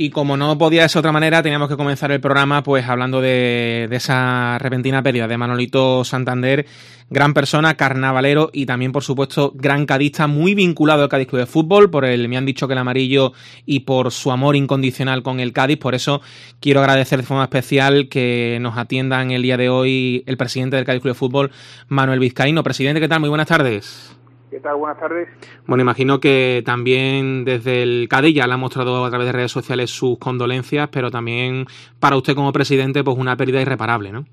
Y como no podía ser de otra manera, teníamos que comenzar el programa pues hablando de esa repentina pérdida de Manolito Santander, gran persona, carnavalero y también, por supuesto, gran cadista, muy vinculado al Cádiz Club de Fútbol, me han dicho que el amarillo y por su amor incondicional con el Cádiz. Por eso quiero agradecer de forma especial que nos atiendan el día de hoy el presidente del Cádiz Club de Fútbol, Manuel Vizcaíno. Presidente, ¿qué tal? Muy buenas tardes. ¿Qué tal? Buenas tardes. Bueno, imagino que también desde el Cádiz ya le ha mostrado a través de redes sociales sus condolencias, pero también para usted como presidente, pues una pérdida irreparable, ¿no?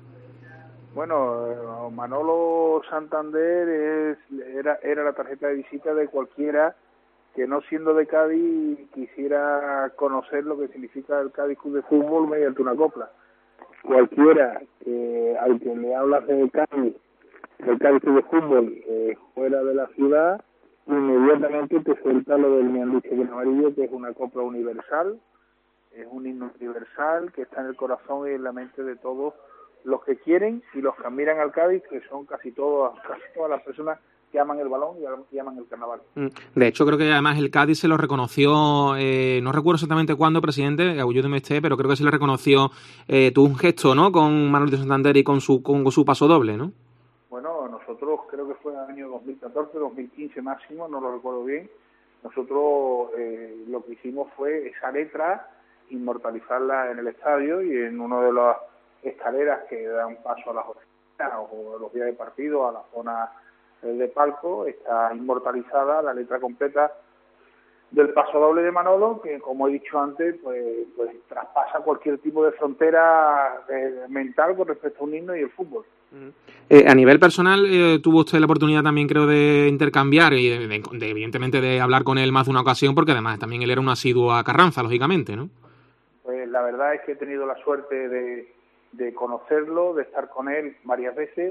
Bueno, Manolo Santander era la tarjeta de visita de cualquiera que, no siendo de Cádiz, quisiera conocer lo que significa el Cádiz Club de Fútbol mediante una copla. Cualquiera al que le hablas de Cádiz, del Cádiz Club de Fútbol fuera de la ciudad, inmediatamente te suelta lo del Me han dicho que en amarillo, que es una copla universal, es un himno universal que está en el corazón y en la mente de todos los que quieren y los que admiran al Cádiz, que son casi todas las personas que aman el balón y aman el carnaval. De hecho, creo que además el Cádiz se lo reconoció, no recuerdo exactamente cuándo, presidente, ayúdeme usted, pero creo que se le reconoció, tuvo un gesto, ¿no?, con Manolito Santander y con su paso doble, ¿no? Bueno, nosotros creo que fue en el año 2014, 2015 máximo, no lo recuerdo bien. Nosotros lo que hicimos fue esa letra, inmortalizarla en el estadio y en una de las escaleras que dan paso a las oficinas o a los días de partido, a la zona de palco, está inmortalizada la letra completa del paso doble de Manolo, que, como he dicho antes, pues traspasa cualquier tipo de frontera mental con respecto a un himno y el fútbol. A nivel personal, tuvo usted la oportunidad también, creo, de intercambiar y evidentemente de hablar con él más de una ocasión, porque además también él era un asiduo a Carranza, lógicamente, ¿no? Pues la verdad es que he tenido la suerte de conocerlo, de estar con él varias veces,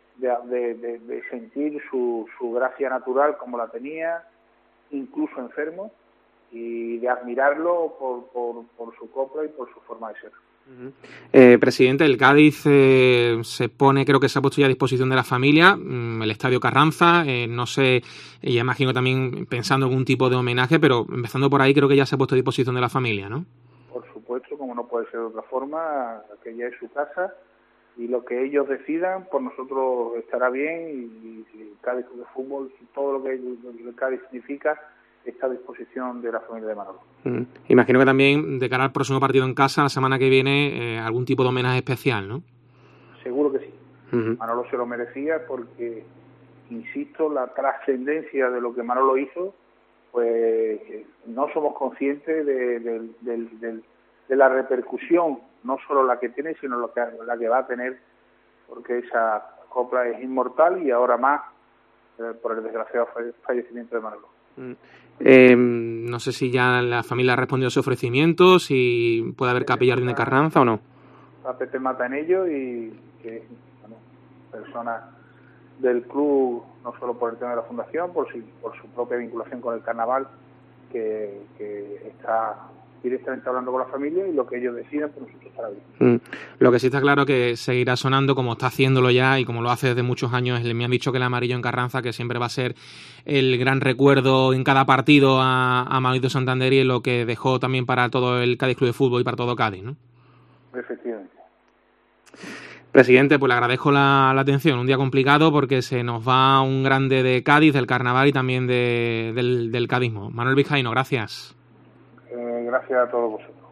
de sentir su gracia natural como la tenía, incluso enfermo, y de admirarlo por su copla y por su forma de ser. Presidente, el Cádiz se pone, creo que se ha puesto ya a disposición de la familia, el Estadio Carranza, no sé, ya imagino también pensando en algún tipo de homenaje, pero empezando por ahí creo que ya se ha puesto a disposición de la familia, ¿no? Por supuesto, como no puede ser de otra forma, que ya es su casa y lo que ellos decidan, por nosotros estará bien, y el Cádiz Club de Fútbol, todo lo que el Cádiz significa, está a disposición de la familia de Manolo. Imagino que también de cara al próximo partido en casa, la semana que viene, algún tipo de homenaje especial, ¿no? Seguro que sí. Manolo se lo merecía porque, insisto, la trascendencia de lo que Manolo hizo, pues no somos conscientes de la repercusión, no solo la que tiene, sino la que va a tener, porque esa copla es inmortal y ahora más por el desgraciado fallecimiento de Manolo. No sé si ya la familia ha respondido a ese ofrecimiento, si puede haber capellardín de Carranza o no. La Pepe mata en ello y que, bueno, personas del club, no solo por el tema de la fundación, por su propia vinculación con el carnaval, que está directamente hablando con la familia, y lo que ellos decidan, pues nosotros estará bien. Lo que sí está claro que seguirá sonando, como está haciéndolo ya y como lo hace desde muchos años, me han dicho que el amarillo en Carranza, que siempre va a ser el gran recuerdo en cada partido a Manolito Santander y lo que dejó también para todo el Cádiz Club de Fútbol y para todo Cádiz, ¿no? Efectivamente. Presidente, pues le agradezco la atención. Un día complicado porque se nos va un grande de Cádiz, del carnaval y también del cadismo. Manuel Vizcaíno, gracias. Gracias a todos vosotros.